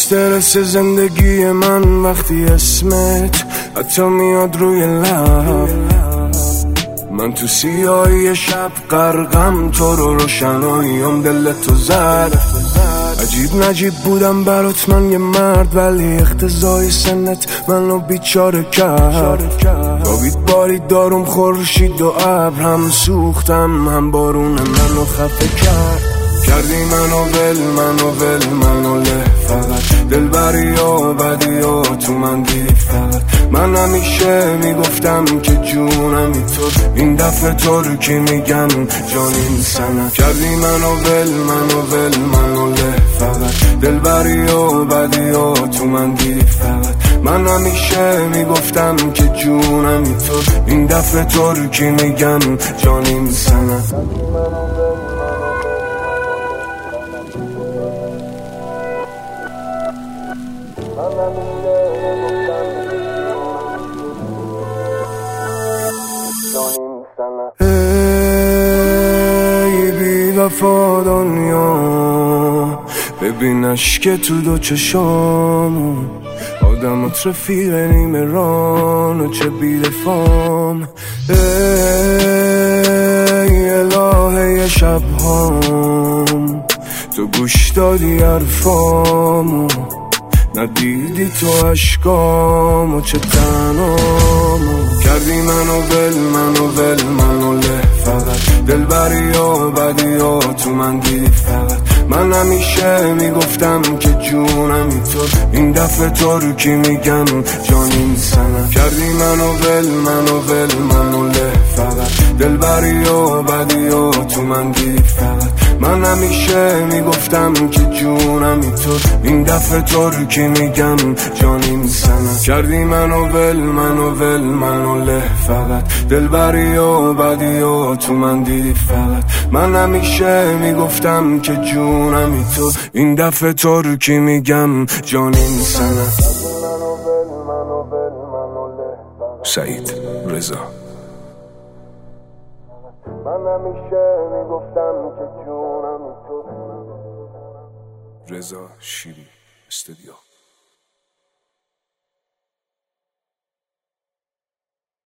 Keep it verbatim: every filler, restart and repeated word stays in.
استرس زندگی من وقتی اسمت حتی میاد روی لب، من تو سیاهی شب غرقم، تو رو روشناییم دل تو زد. عجیب نجیب بودم برات من یه مرد، ولی اقتضای سنت منو بیچاره کرد. خوابید بارید دارم خورشید و ابر، هم سوختم هم بارون منو خفه کرد. کردی منو ول منو ول منو له، فقط دلبری و بدی و تو من دیدی فقط. من همیشه میگفتم که جونمی تو، این دفعه تو رو که میگم جانیم سنت. کردی منو ول منو ول منو له، فقط دلبری و بدی و تو من دیدی فقط. من همیشه میگفتم که جونمی تو، این دفعه تو رو که میگم جانیم سنت. ای بی وفا دنیا، ببینش که تو دو چشامو آدمات رفیق نیمه ران و چه بی دفام. ای الهه شبهام، تو گوش دادی حرفامو، ندیدی تو عشقامو چه تنامو. کردی منو ول منو ول منو له، فقط دلبری و بدی و تو من دیدی فقط. من همیشه میگفتم که جونمی تو، این دفعه تو رو که میگم جانیم سنت. کردی منو ول منو ول منو له، فقط دلبری و بدی و تو من دیدی فقط. من همیشه میگفتم که جونمی تو، این دفعه تو رو که میگم جانیم سنت. کردی منو ول منو ول منو له، فقط دلبری و بدی و تو من دیدی فقط. من همیشه میگفتم که جونمی تو، این دفعه تو رو که میگم جانیم سنت. سعید رضا. من همیشه میگفتم که جونمی تو. رضا شیری استودیو.